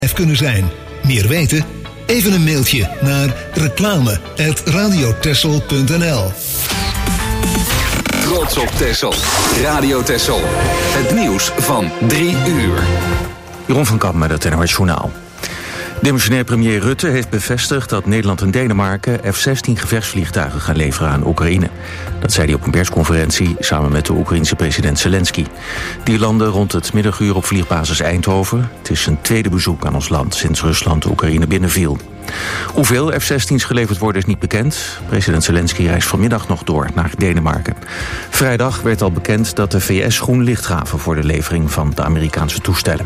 kunnen zijn. Meer weten? Even een mailtje naar reclame@radiotexel.nl. Trots op Texel. Radio Texel. Het nieuws van 3 uur. Jeroen van Kamp met het NOS Journaal. Demissionair premier Rutte heeft bevestigd dat Nederland en Denemarken F-16 gevechtsvliegtuigen gaan leveren aan Oekraïne. Dat zei hij op een persconferentie samen met de Oekraïense president Zelensky. Die landen rond het middaguur op vliegbasis Eindhoven. Het is zijn tweede bezoek aan ons land sinds Rusland de Oekraïne binnenviel. Hoeveel F-16's geleverd worden is niet bekend. President Zelensky reist vanmiddag nog door naar Denemarken. Vrijdag werd al bekend dat de VS groen licht gaven voor de levering van de Amerikaanse toestellen.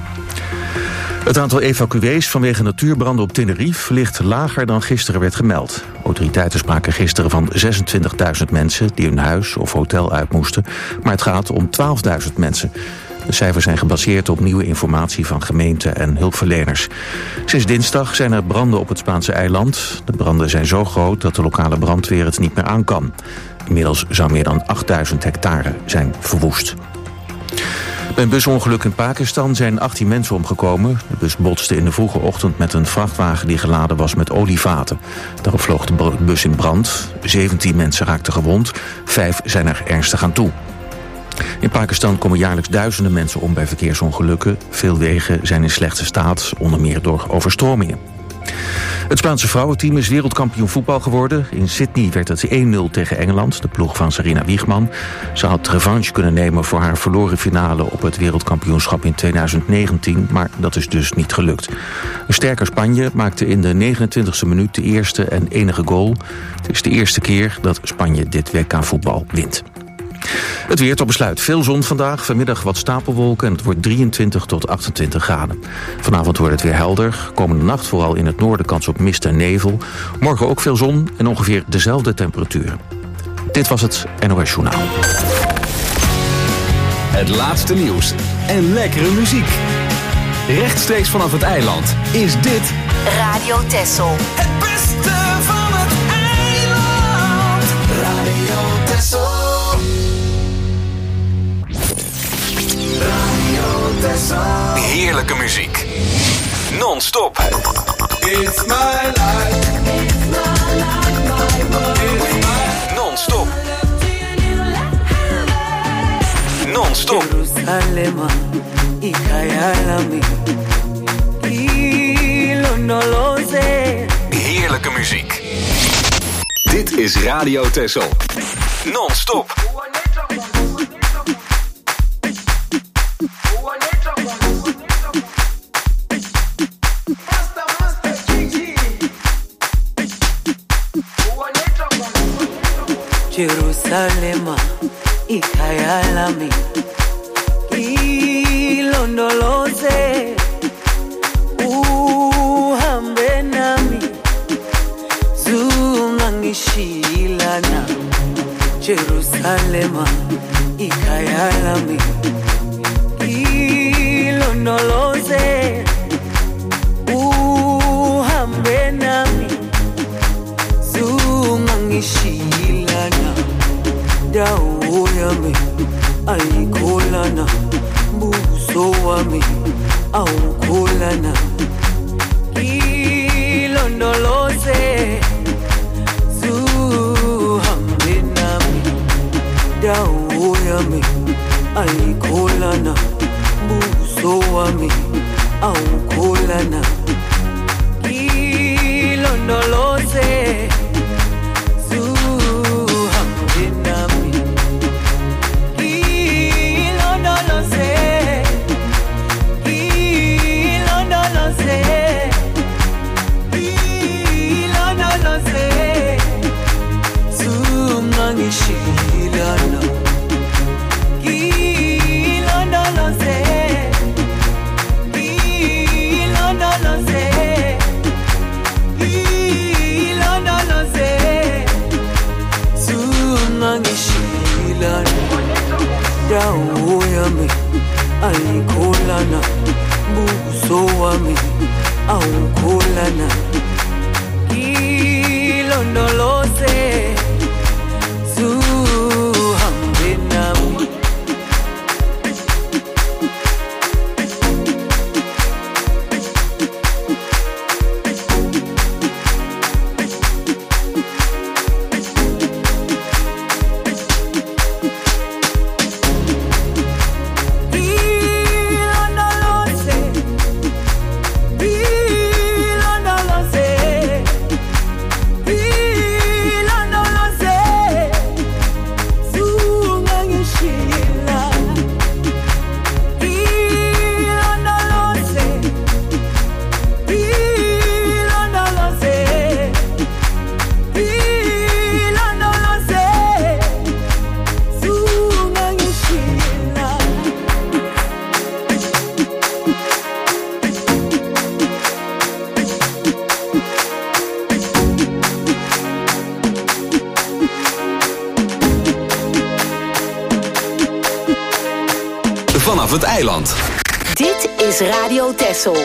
Het aantal evacuees vanwege natuurbranden op Tenerife ligt lager dan gisteren werd gemeld. Autoriteiten spraken gisteren van 26.000 mensen die hun huis of hotel uit moesten, maar het gaat om 12.000 mensen. De cijfers zijn gebaseerd op nieuwe informatie van gemeenten en hulpverleners. Sinds dinsdag zijn er branden op het Spaanse eiland. De branden zijn zo groot dat de lokale brandweer het niet meer aan kan. Inmiddels zou meer dan 8.000 hectare zijn verwoest. Bij een busongeluk in Pakistan zijn 18 mensen omgekomen. De bus botste in de vroege ochtend met een vrachtwagen die geladen was met olievaten. Daarop vloog de bus in brand. 17 mensen raakten gewond. 5 zijn er ernstig aan toe. In Pakistan komen jaarlijks duizenden mensen om bij verkeersongelukken. Veel wegen zijn in slechte staat, onder meer door overstromingen. Het Spaanse vrouwenteam is wereldkampioen voetbal geworden. In Sydney werd het 1-0 tegen Engeland, de ploeg van Sarina Wiegman. Ze had revanche kunnen nemen voor haar verloren finale op het wereldkampioenschap in 2019, maar dat is dus niet gelukt. Een sterker Spanje maakte in de 29e minuut de eerste en enige goal. Het is de eerste keer dat Spanje dit WK-voetbal wint. Het weer tot besluit. Veel zon vandaag, vanmiddag wat stapelwolken en het wordt 23 tot 28 graden. Vanavond wordt het weer helder. Komende nacht vooral in het noorden kans op mist en nevel. Morgen ook veel zon en ongeveer dezelfde temperaturen. Dit was het NOS Journaal. Het laatste nieuws en lekkere muziek. Rechtstreeks vanaf het eiland is dit Radio Texel. Het beste van het eiland. Radio Texel. heerlijke muziek. Non-stop. It's my life. Non-stop. Non-stop. Jerusalema, ikayalami, ilondoloze. Heerlijke muziek. Dit is Radio Texel. Non-stop. Jerusalema, ikayalami, ilondoloze, uhambe nami, zungangishilana. Jerusalema, ikayalami, ilondoloze, uhambe nami, zungangishilana. Dawo yami ayikholana, buso wami awukholana. Ilondoloze, zuhambe nami. Dawo yami ayikholana, buso wami awukholana. Ilondoloze, Shilana, ilondoloze, ilondoloze, ilondoloze, zungangishilana. Dawo yami ayikholana, buso wami awukholana. Ilondoloze, het eiland. Dit is Radio Texel.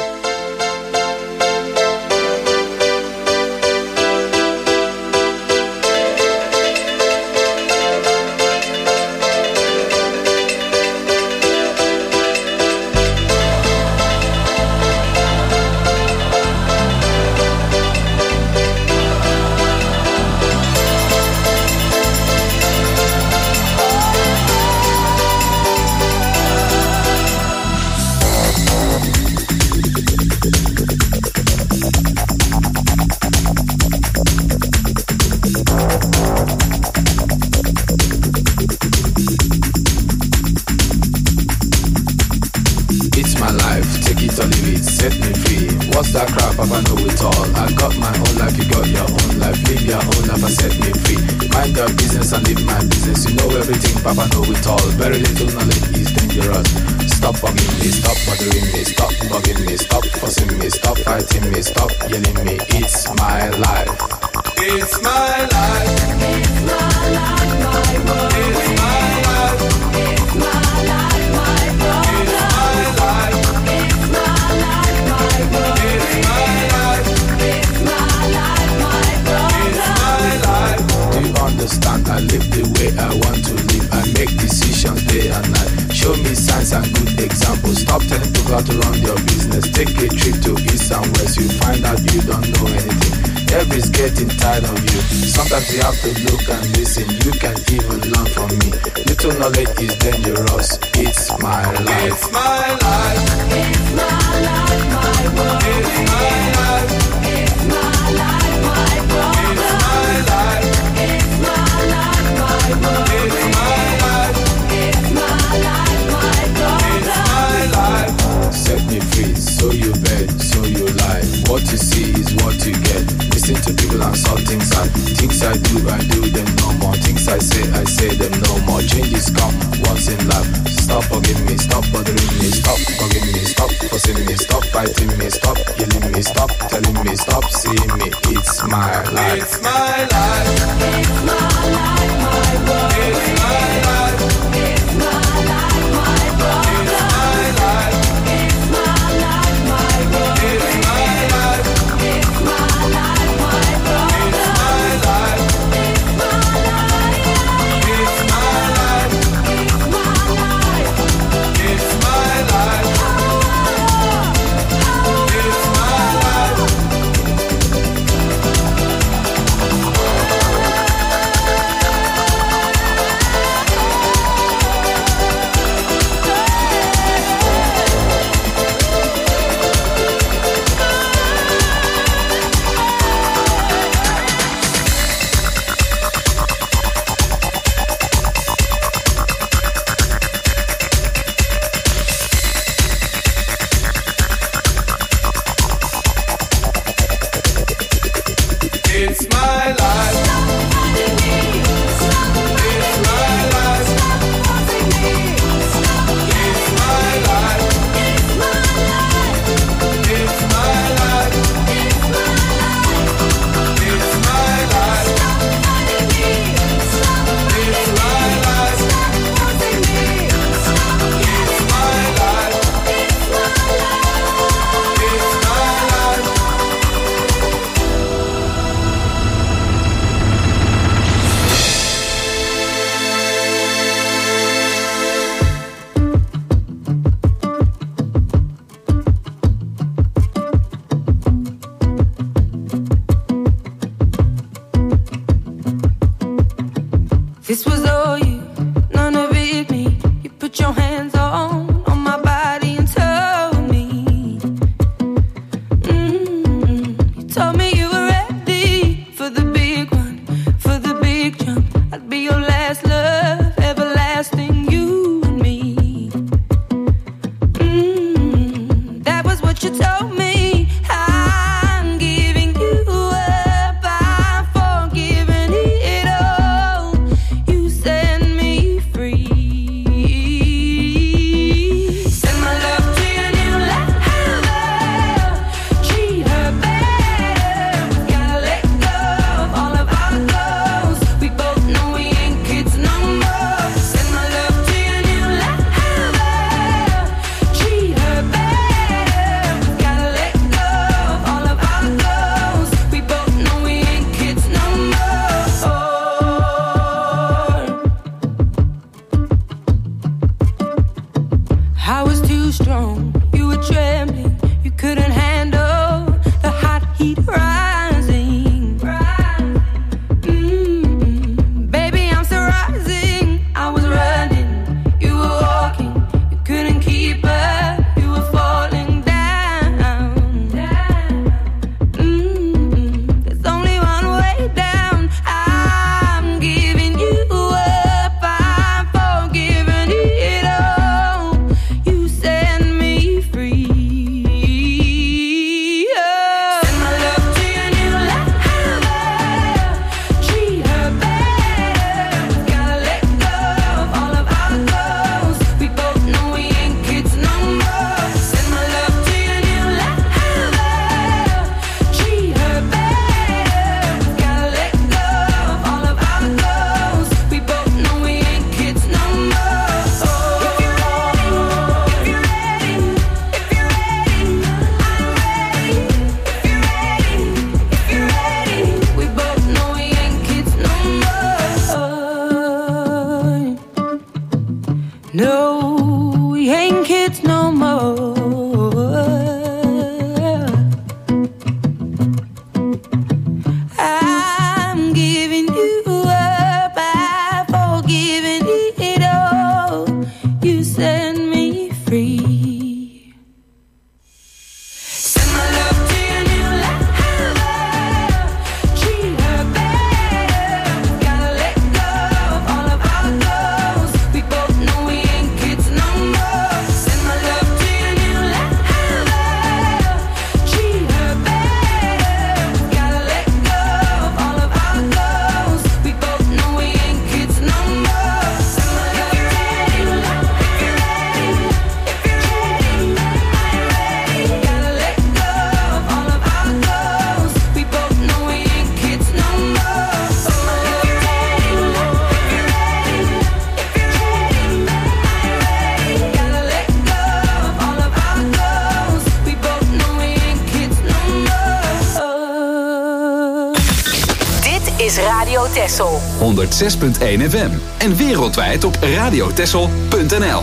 Texel. 106.1 FM. En wereldwijd op radiotexel.nl.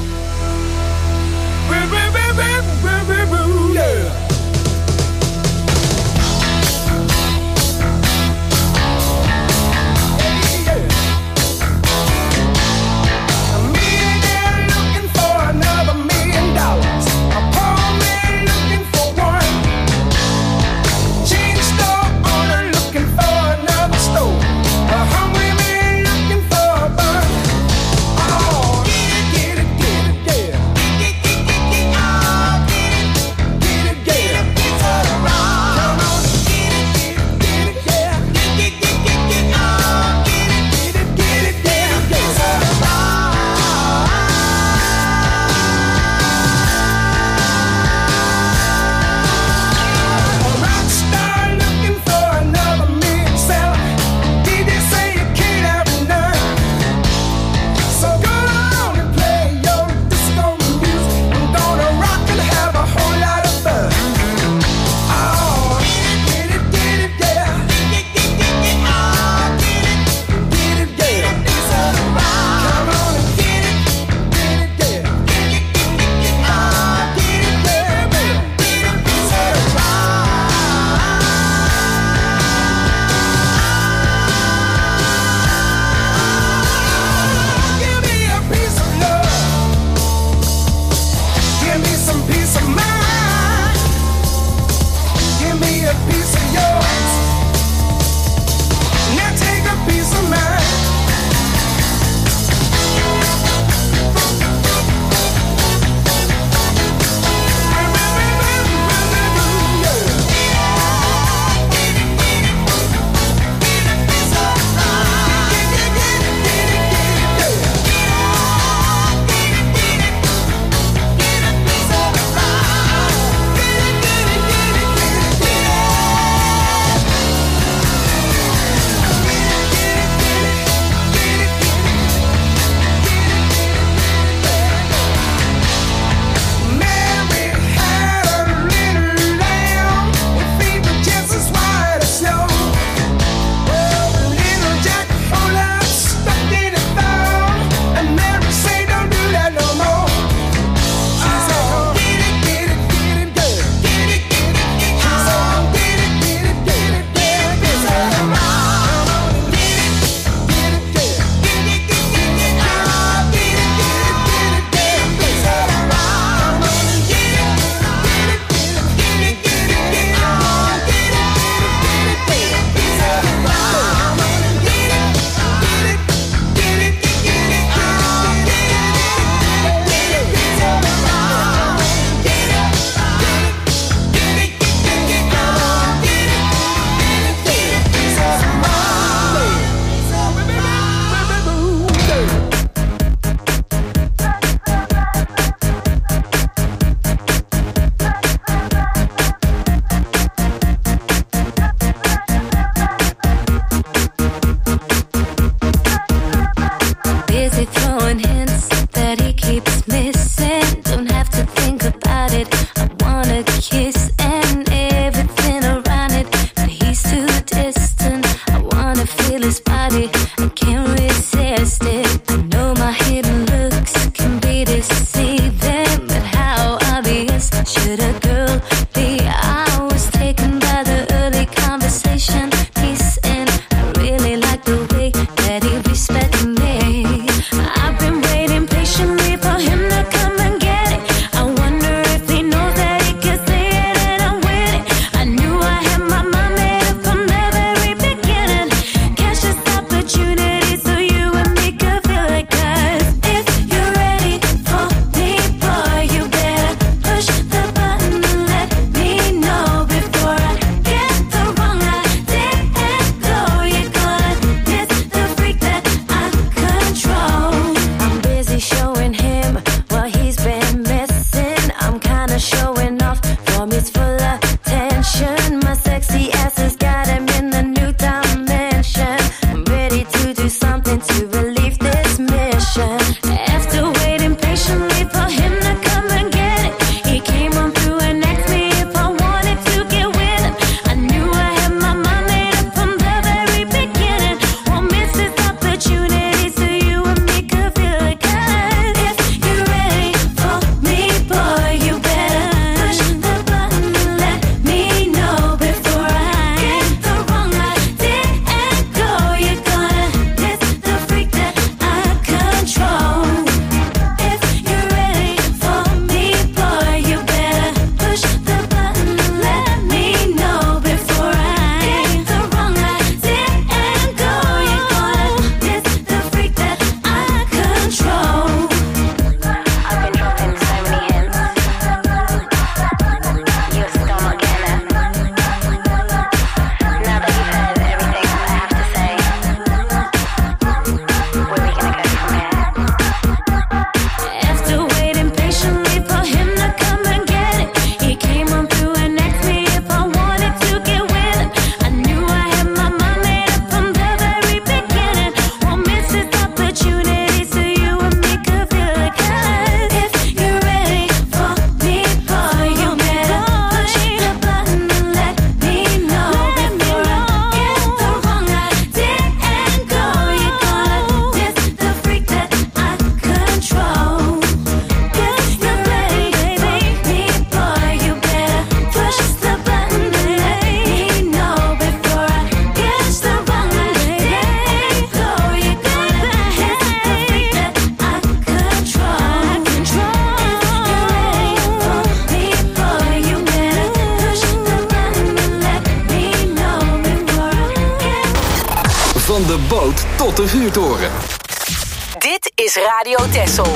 Get it, Van de boot tot de vuurtoren. Dit is Radio Texel.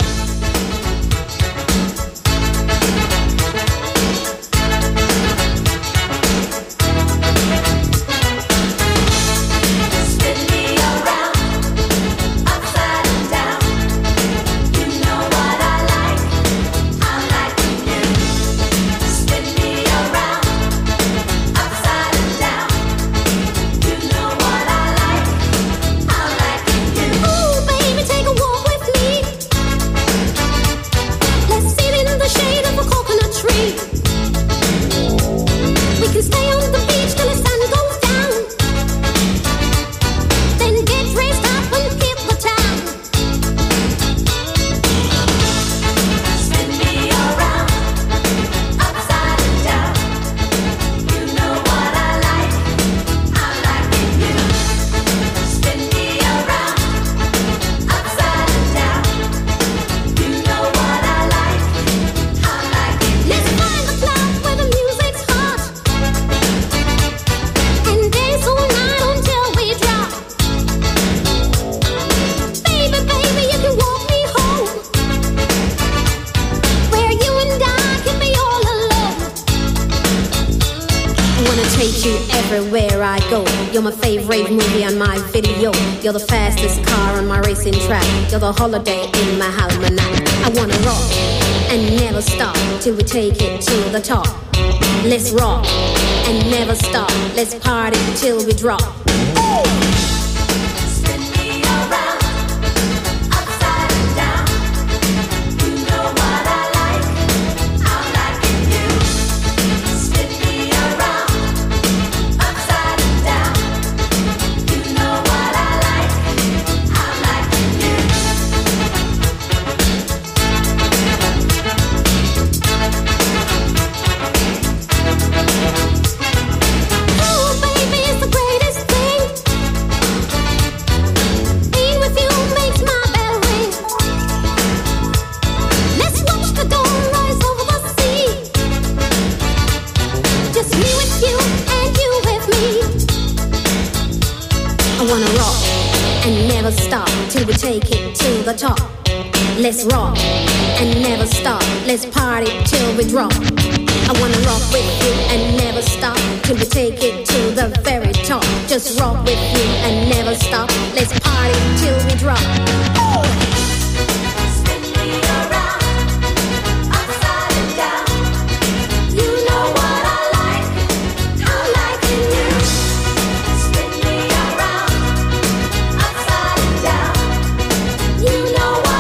You're my favorite movie on my video. You're the fastest car on my racing track. You're the holiday in my almanac. I wanna rock and never stop till we take it to the top. Let's rock and never stop. Let's party till we drop. Let's rock and never stop. Let's party till we drop. I wanna rock with you and never stop till we take it to the very top. Just rock with you and never stop. Let's party till we drop. Oh! Spin me around, upside and down. You know what I like, I'm liking you. Spin me around, upside and down. You know what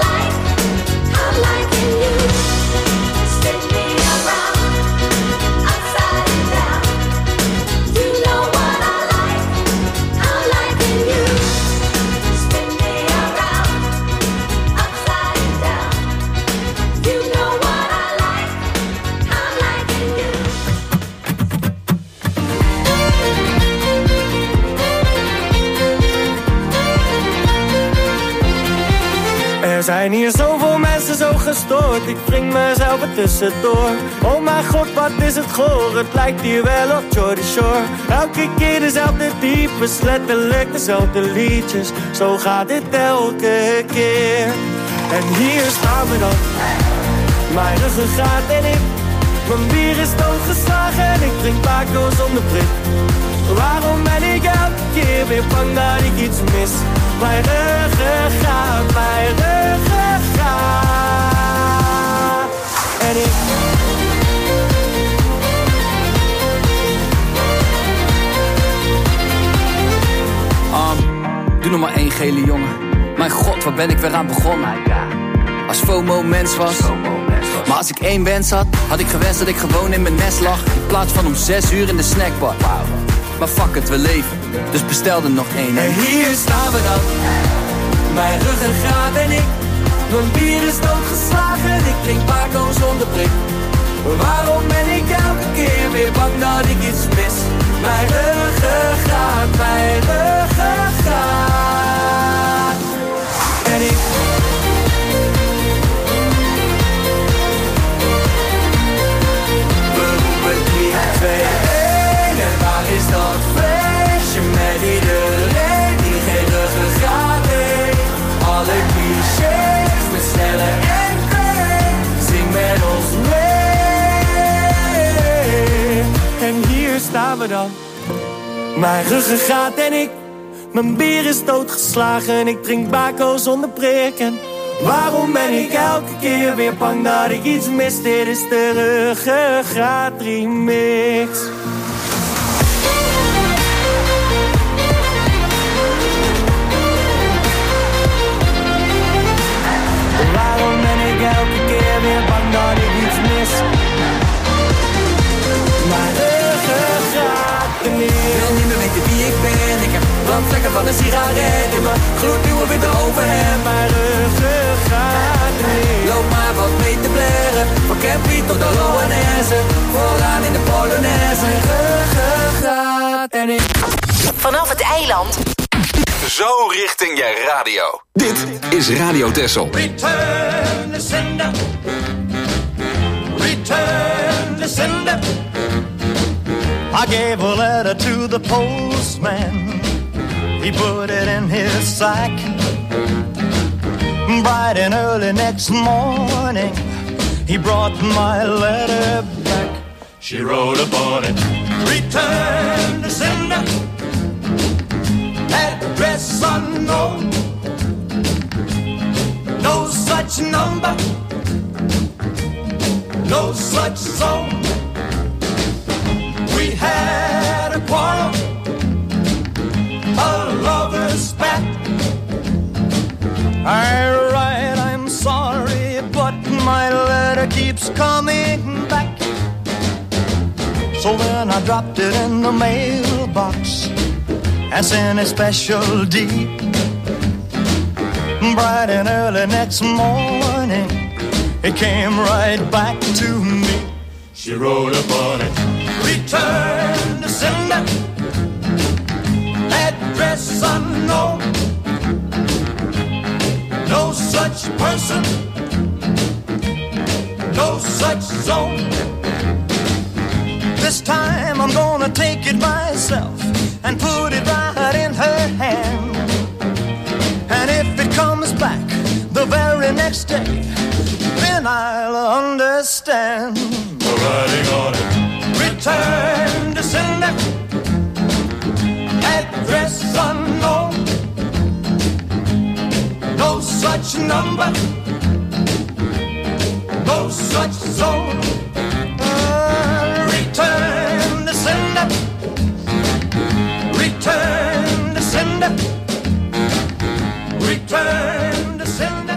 Er zijn hier zoveel mensen zo gestoord, ik wring mezelf er tussendoor. Oh mijn god, wat is het goor, het lijkt hier wel op Jordy Shore. Elke keer dezelfde types, letterlijk dezelfde liedjes. Zo gaat dit elke keer. En hier staan we dan, mijn ruggengraat en ik. Mijn bier is doodgeslagen en ik drink Paco zonder prik. Waarom ben ik elke keer weer bang dat ik iets mis? Mijn ruggengraat, mijn ruggengraat. En ik... Doe nog maar één gele jongen. Mijn god, waar ben ik weer aan begonnen? Als FOMO mens was. Maar als ik één wens had, had ik gewenst dat ik gewoon in mijn nest lag. In plaats van om 6 uur in de snackbar. Maar fuck het, we leven, dus bestel er nog één. En hier staan we dan, mijn ruggengraat en ik. Mijn bier is doodgeslagen, ik drink Paco zonder prik. Waarom ben ik elke keer weer bang dat ik iets mis? Mijn ruggengraat, mijn ruggengraat. En ik... We roepen 3, 2, 1. En waar is dat feestje met iedereen die staan we dan. Mijn ruggengraat en ik, mijn bier is doodgeslagen. Ik drink bako zonder prik. En waarom ben ik elke keer weer bang dat ik iets mis? Dit is de Ruggengraat remix. Waarom ben ik elke keer weer bang dat ik iets mis? Mijn ruggengraat remix. Ik wil niet meer weten wie ik ben. Ik heb brandvlekken van een sigaret in mijn gloednieuwe witte overhemd. Mijn ruggengraat remix. Loop maar wat mee te blaren, van Campy tot de Loanesse. Vooraan in de Polonaise. Mijn ruggengraat en ik. Vanaf het eiland. Zo richting je radio. Dit is Radio Texel. Return the sender. Return the sender. I gave a letter to the postman. He put it in his sack. Bright and early next morning, he brought my letter back. She wrote upon it. Return the sender. Address unknown. No such number. No such zone. We had a quarrel, a lover's spat. I write, I'm sorry, but my letter keeps coming back. So then I dropped it in the mailbox and sent a special deed. Bright and early next morning, it came right back to me. She wrote upon it. Return the sender. Address unknown. No such person. No such zone. This time I'm gonna take it myself and put it right in her hand. And if it comes back the very next day, then I'll understand. The writing on it. Return the sender. Address unknown. No such number. No such zone. Return the sender. Return the sender. Return the sender.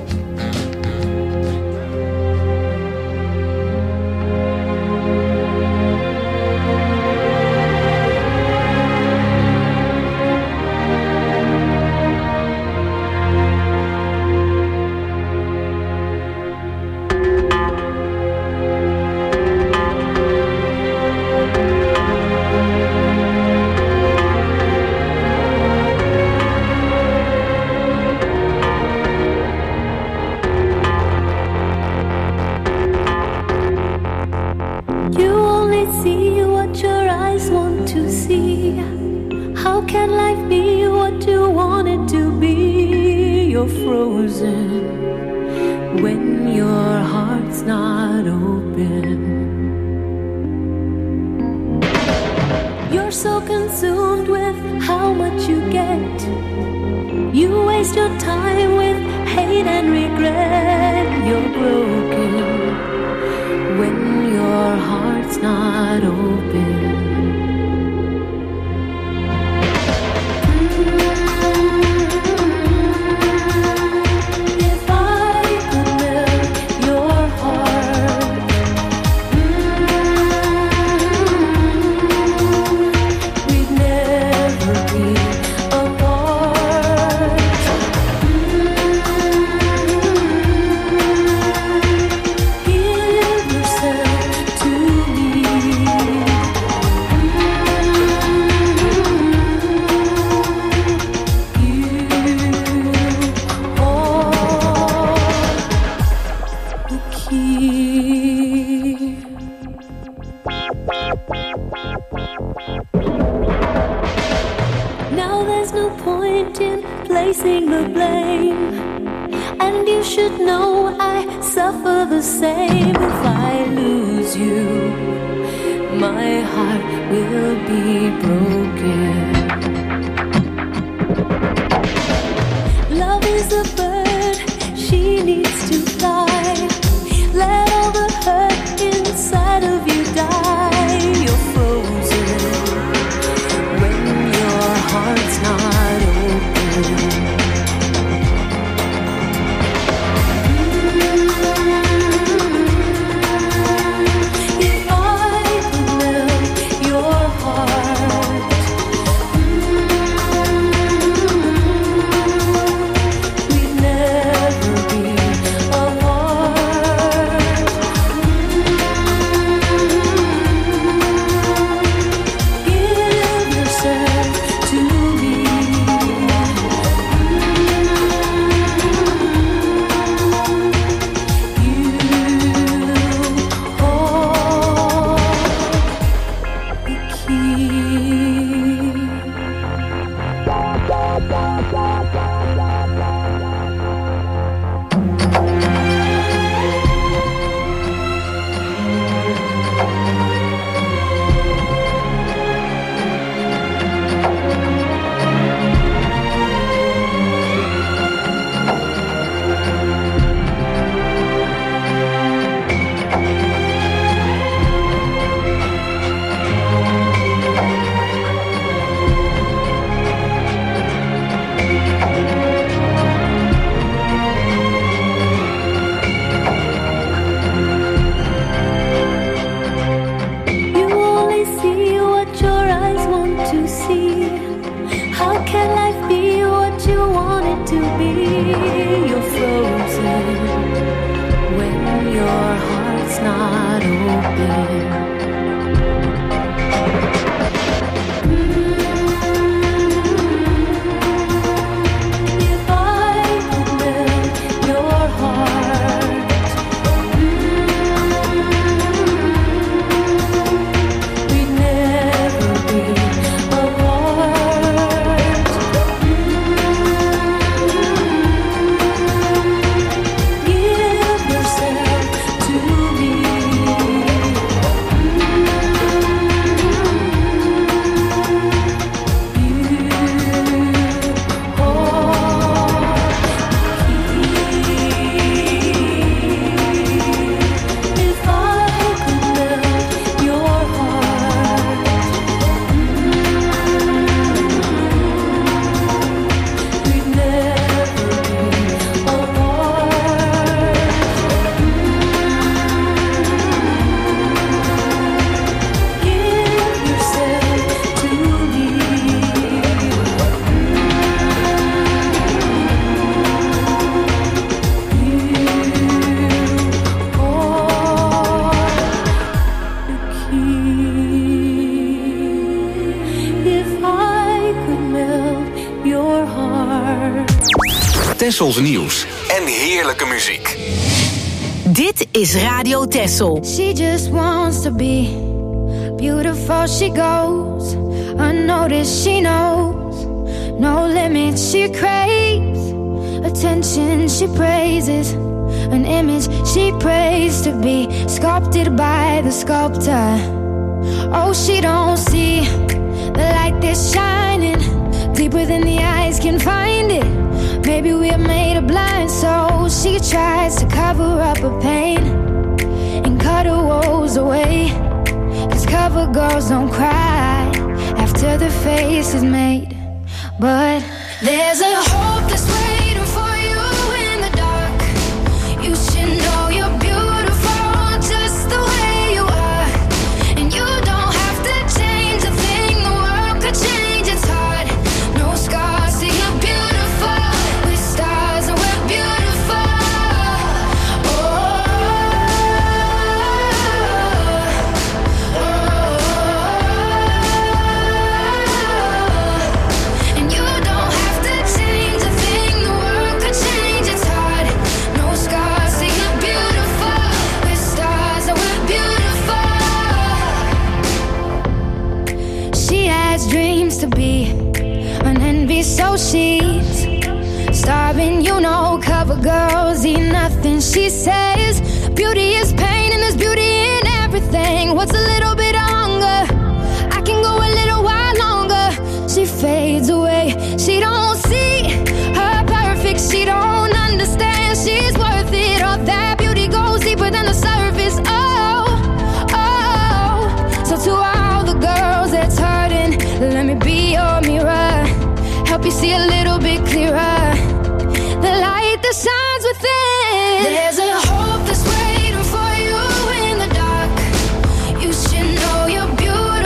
placing the blame. And you should know I suffer the same if I lose you. my heart will be broken. Love is a bird, she needs to fly. Let all the hurt inside of you die. You're frozen when your heart's not open. If I could melt your heart, we'd never be apart. Give yourself to me. You hold the key. You only see what your eyes want to see. How can life be what you want it to be? You're frozen when your heart's not open. If I could melt your heart, we'd never be apart. Give yourself to me. If I could melt your heart, we'd never be apart. Give yourself to me. If I could melt your heart. Tessels nieuws en heerlijke muziek. Dit is Radio Tessel. She just wants to be beautiful. She goes unnoticed. She knows no limits. She craves attention. She praises an image she prays to be sculpted by the sculptor. Oh, she don't see the light that's shining deeper than the eyes can find it. Maybe we're made of blind, so she tries to cover up her pain and cut her woes away. 'Cause cover girls don't cry after the face is made. But there's a hope that's waiting for you in the dark. You should know you're beautiful just the way you are. And you don't have to change a thing, the world could change its heart. No scars, see you're beautiful. With stars and we're beautiful. And you don't have to change a thing, the world could change its heart. No scars, see you're beautiful. With stars and we're beautiful. She has dreams to be an envy, so she's starving. You know, cover girls eat nothing. She says beauty is pain and there's beauty in everything. everything. What's a little bit of hunger? I can go a little while longer. She fades away. She don't see her perfect. She don't understand she's worth it. All that beauty goes deeper than the surface. Oh, oh. So to all the girls that's hurting, let me be your mirror. Help you see a little bit clearer. The light that shines within. There's a hope that's waiting for you in the dark. You should know you're beautiful.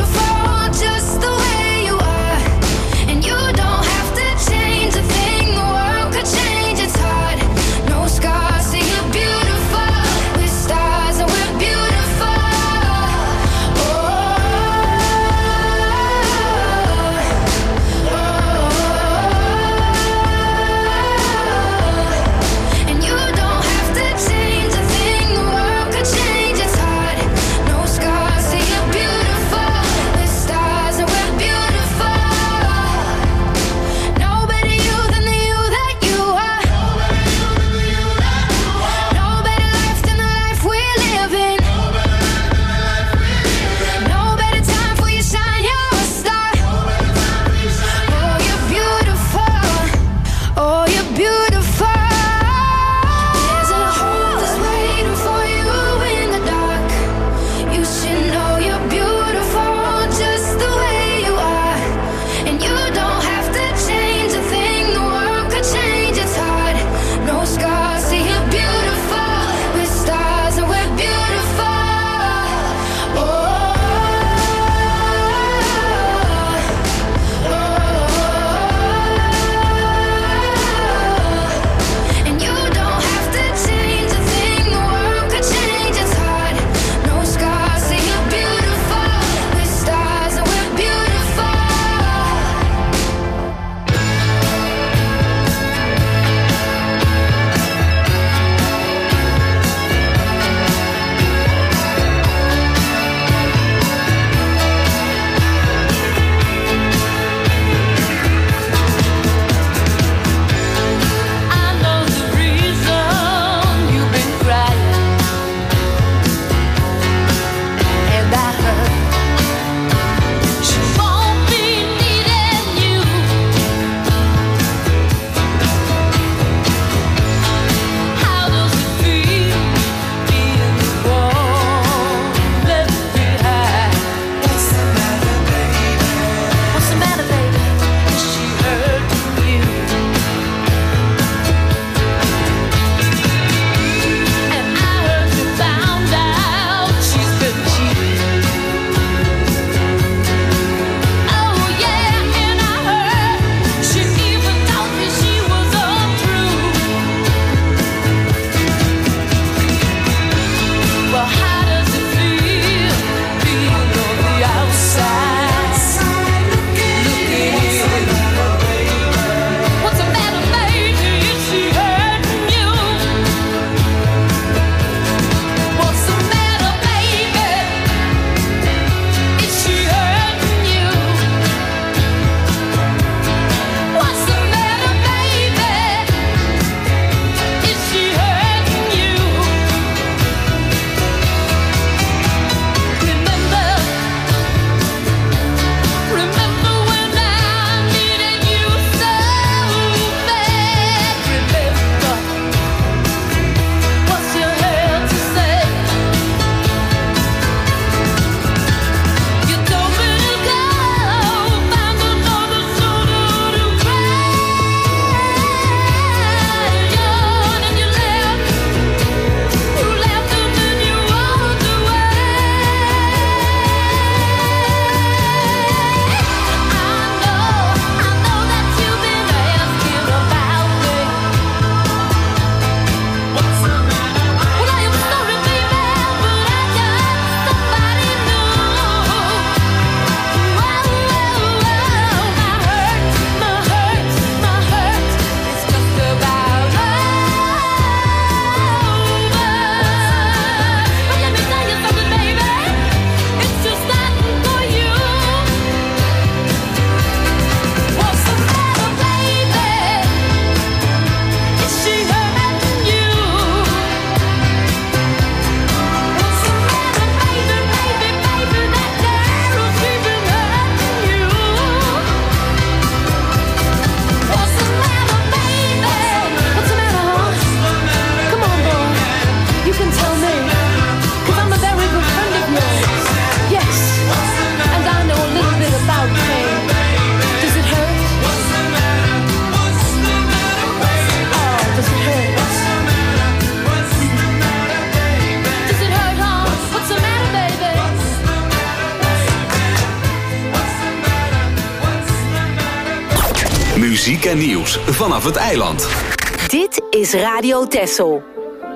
Muziek en nieuws vanaf het eiland. Dit is Radio Texel.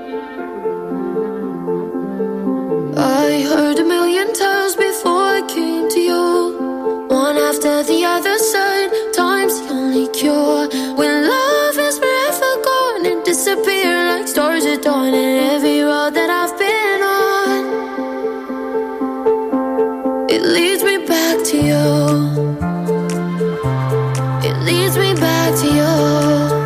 I heard a million times before I came to you. One after the other said, time's the only cure. When love is forever gone and disappear like stars at dawn. And every road that I've been on, it leads me back to you. It leads me back to you.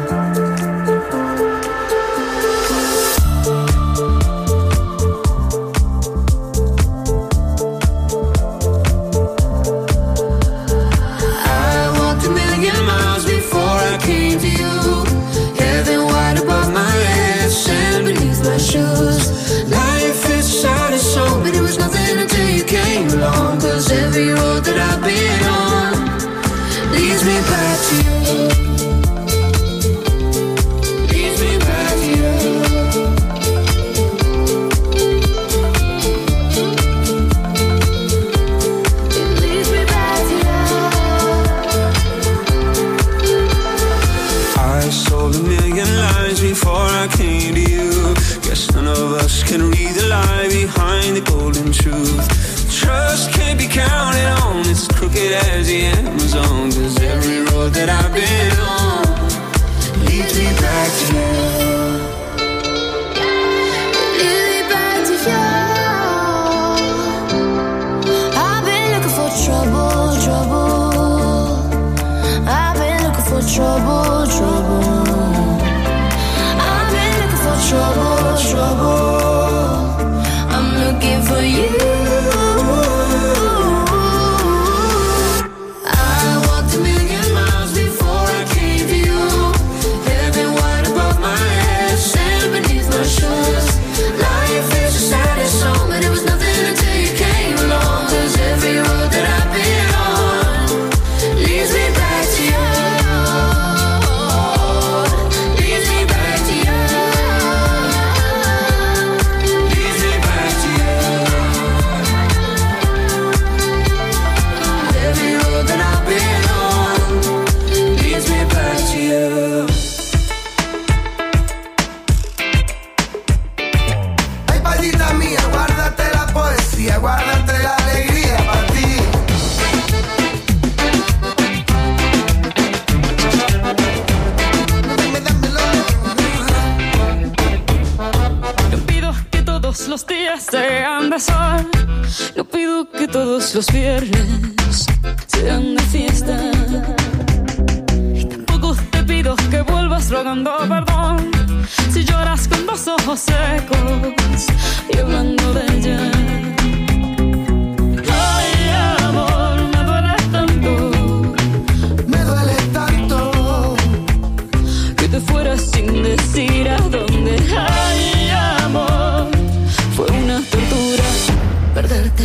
Every road that I've been on leads me back to you. Leads me back to you. It leads me back to you. I sold a million lies before I came to you. Guess none of us can read the lie behind the golden truth. Trust can't be counted on, it's crooked as the Amazon. Cause every road that I've been on leads me back to you. Leads me back to you. I've been looking for trouble, trouble. I've been looking for trouble, trouble. I've been looking for trouble, trouble. I'm looking for you. Los viernes sean de fiesta. Y tampoco te pido que vuelvas rogando perdón si lloras con los ojos secos y hablando de ella. Ay, amor, me duele tanto que te fueras sin decir a dónde. Ay, amor, fue una tortura perderte.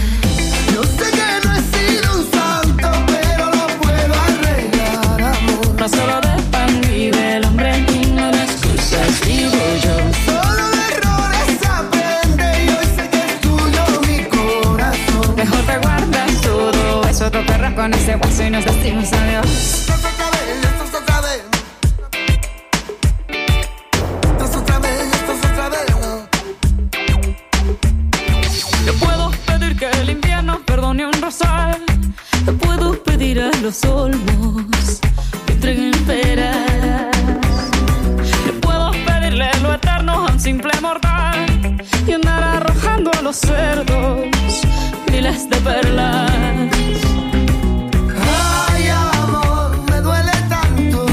Solo de pan vive el hombre y no de excusas vivo yo. Solo de errores aprende y hoy sé que es tuyo mi corazón. Mejor te guardas todo eso, te perras con ese hueso y nos decimos adiós. Esto es otra vez, esto es otra vez. Esto es otra vez, esto es otra vez. Yo puedo pedir que el invierno perdone un rosal. Te puedo pedir a los olmos entreguen peras. No puedo pedirle lo eterno a un simple mortal y andar arrojando a los cerdos miles de perlas. Ay, amor, me duele tanto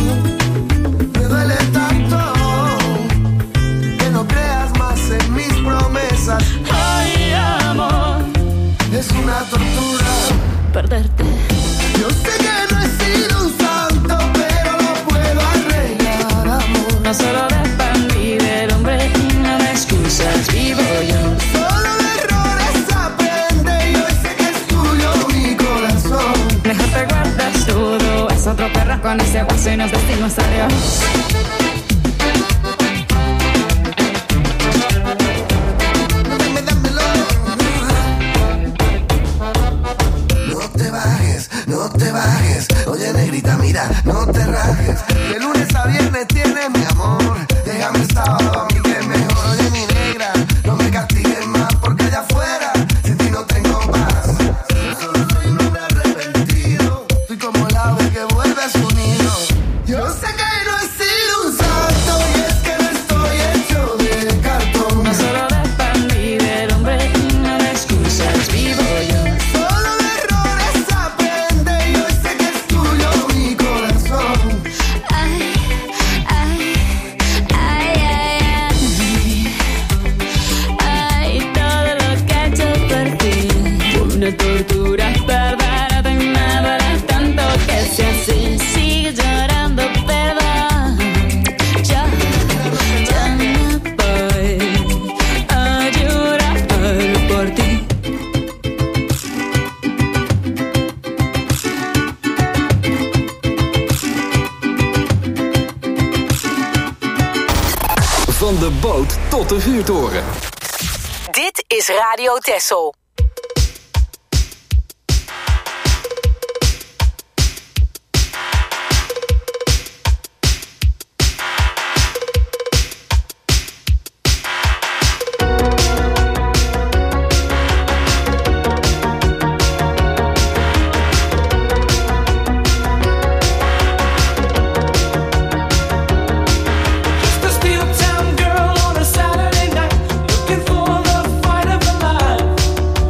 que no creas más en mis promesas. Ay, amor, es una tortura perderte. Yo sé que no he sido un santo, pero lo puedo arreglar, amor. No solo de pan vive el hombre y no de excusas vivo yo. Solo de errores aprende y hoy sé que es tuyo mi corazón. Mejor te guardas todo, es otro perro con ese hueso y nos decimos adiós. No te te bajes. Oye, negrita, mira, no te rajes. De lunes a viernes tienes mi amor. Déjame el sábado a mí que es mejor. Oye, mi negra, no me castigues más, porque allá afuera sin ti no tengo paz. Yo solo soy un hombre arrepentido. Soy como el ave que vuelve a su nido. Yo sé que no he sido un santo y es que no estoy hecho de cartón. No solo de pan y del hombre, no de excusas vivo yo. Solo de errores aprende y hoy sé que es tuyo mi corazón. Ay, ay, ay, ay, ay. Ay, todo lo que he hecho por ti. Una tortura, perdónate, me duele tanto que sea así. Sigue llorando, perdón. Ya me voy a llorar por ti. Van de boot tot de vuurtoren. Dit is Radio Texel. The Steel Town girl on a Saturday night, looking for the fight of her life.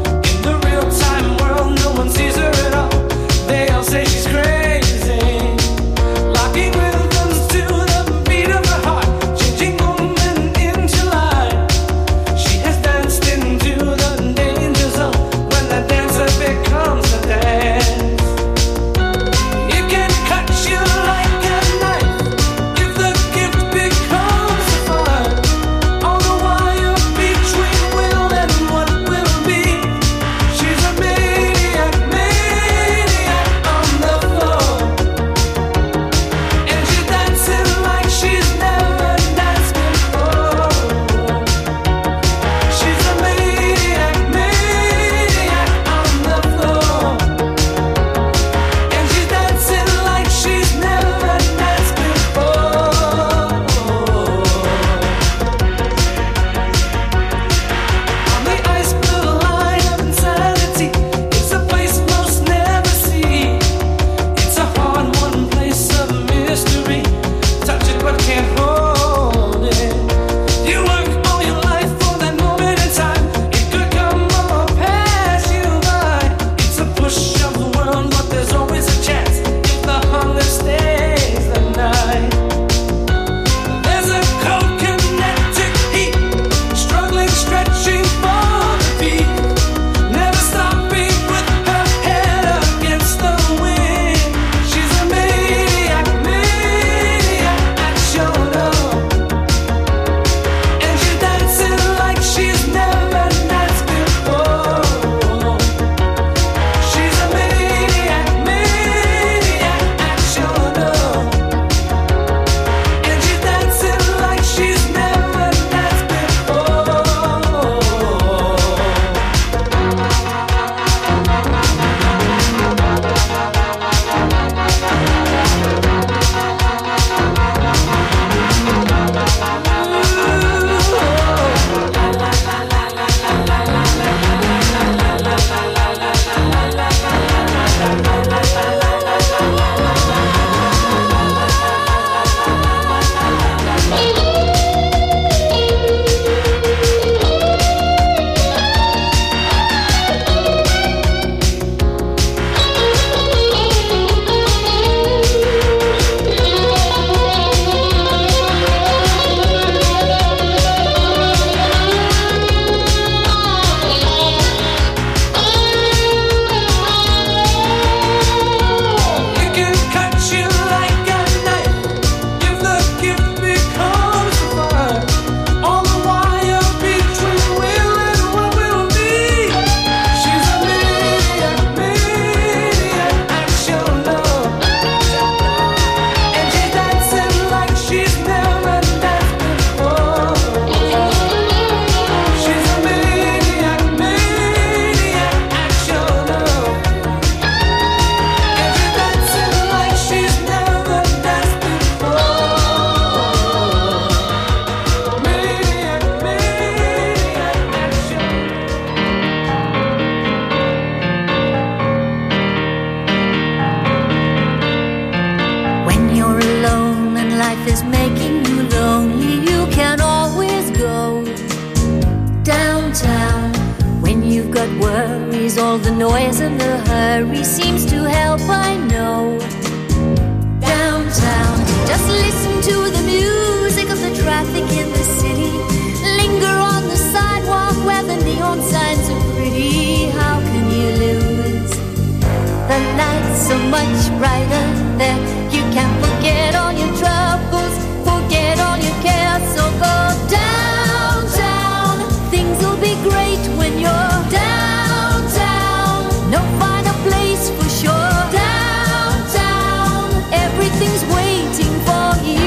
is making you lonely, you can always go downtown. When you've got worries, all the noise and the hurry seems to help, I know. Downtown, just listen to the music of the traffic in the city. Linger on the sidewalk where the neon signs are pretty. How can you lose? The lights are much brighter there. You can forget all your troubles, forget all your cares. So go downtown, things will be great when you're downtown. No finer place for sure. Downtown, everything's waiting for you.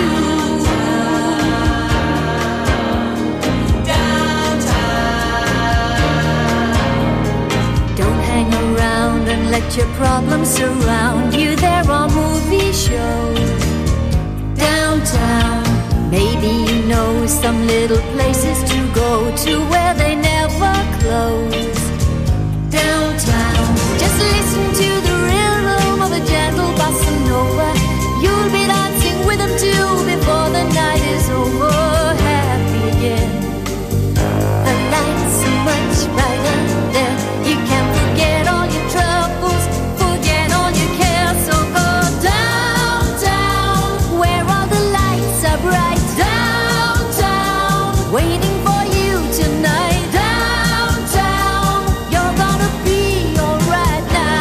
Let your problems surround you. There are movie shows downtown. Maybe you know some little places to go to where they never close. Downtown, just listen to the rhythm of a gentle bossa nova. You'll be dancing with them too before the night is over. Happy again. The lights are much brighter there. You can't forget all your troubles, forget all your cares. So go downtown, where all the lights are bright. Downtown, waiting for you tonight. Downtown, you're gonna be alright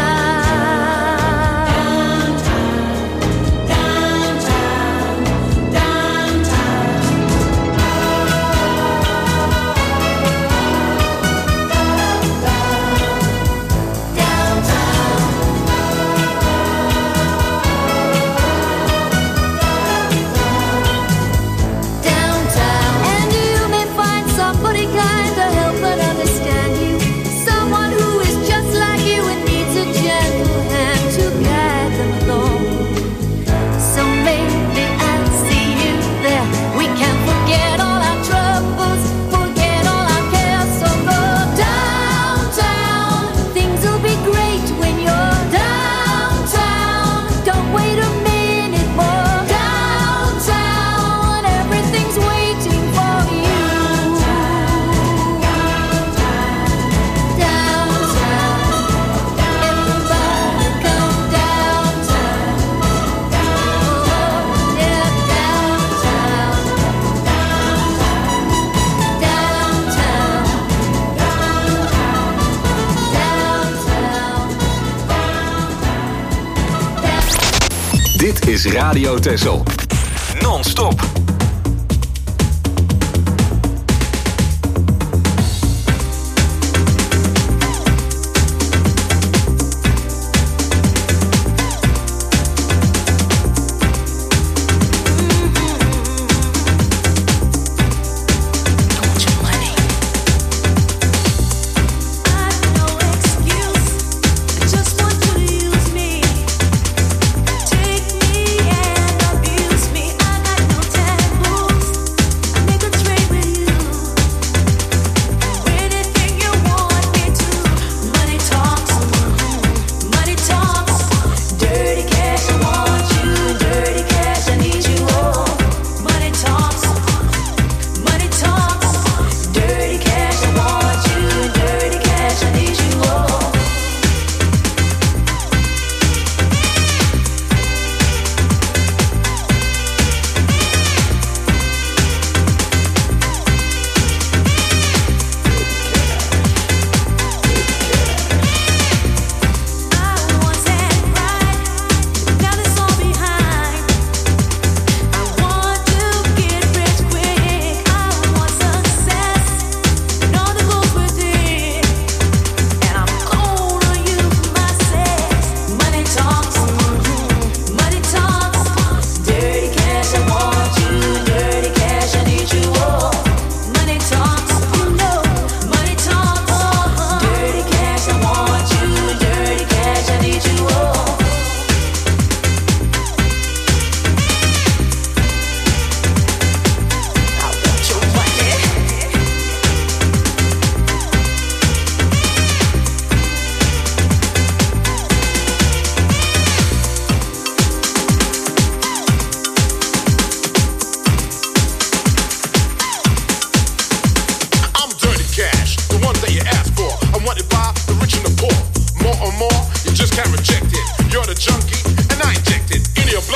now. Downtown, downtown, downtown. And you may find somebody kind to help and understand you. Someone who is just like you and needs a gentle hand to guide them along. So maybe I'll see you there. We can forget all our troubles, forget all our cares. So go downtown, things will be great when you're downtown. Don't wait a minute more. Downtown, everything's waiting for you. Downtown, everybody come downtown. Oh, yeah, downtown, downtown. Dit is Radio Texel. Non-stop. Take me and abuse me. I got no time.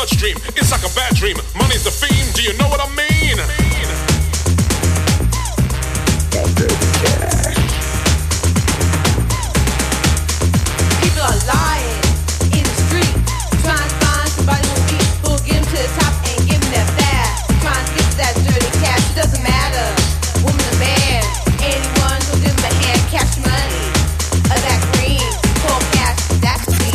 bloodstream. It's like a bad dream. Money's the theme. Do you know what I mean? People are lying in the street, trying to find somebody who'll get them to the top and give them that fast. Trying to get to that dirty cash. It doesn't matter, woman or man. Anyone who'll give them a hand, cash money, or that green, cold cash, that's clean.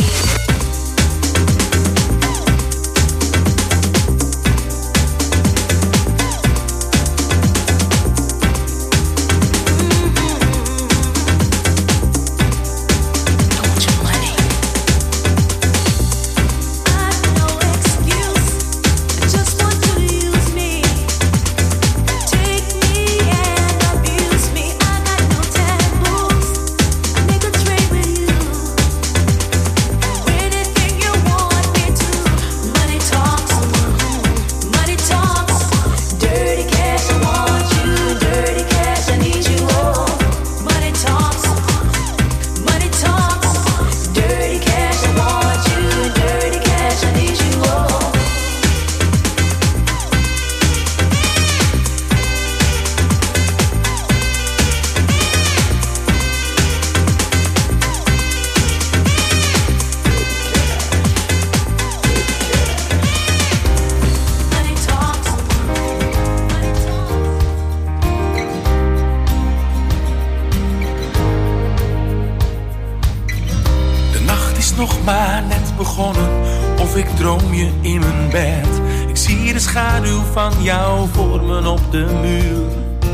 nog maar net begonnen, of ik droom je in mijn bed. Ik zie de schaduw van jou vormen op de muur.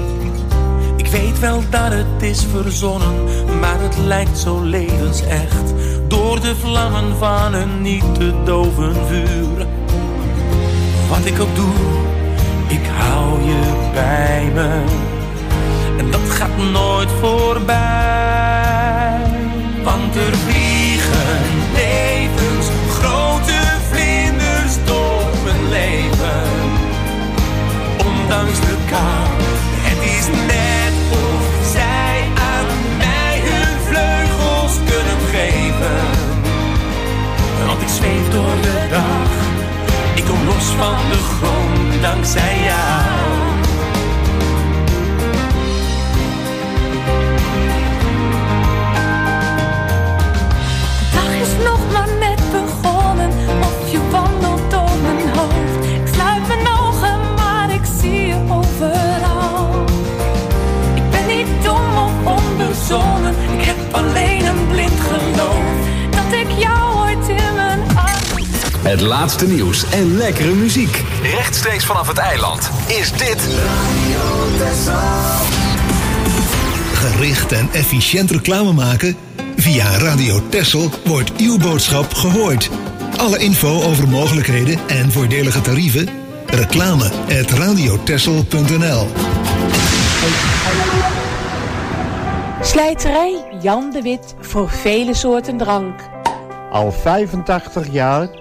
Ik weet wel dat het is verzonnen, maar het lijkt zo levensecht, door de vlammen van een niet te doven vuur. Wat ik ook doe, ik hou je bij me, en dat gaat nooit voorbij. Want er vliegen levensgrote vlinders door mijn leven. Ondanks de kou, het is net of zij aan mij hun vleugels kunnen geven. Want ik zweef door de dag, ik kom los van de grond dankzij jou. Nog maar net begonnen, of je wandelt door mijn hoofd. Ik sluit mijn ogen, maar ik zie je overal. Ik ben niet dom of onbezonnen, ik heb alleen een blind geloof dat ik jou ooit in mijn armen. Het laatste nieuws en lekkere muziek. Rechtstreeks vanaf het eiland is dit Radio Texel. Gericht en efficiënt reclame maken? Via Radio Texel wordt uw boodschap gehoord. Alle info over mogelijkheden en voordelige tarieven? reclame@radiotexel.nl. Slijterij Jan de Wit voor vele soorten drank. Al 85 jaar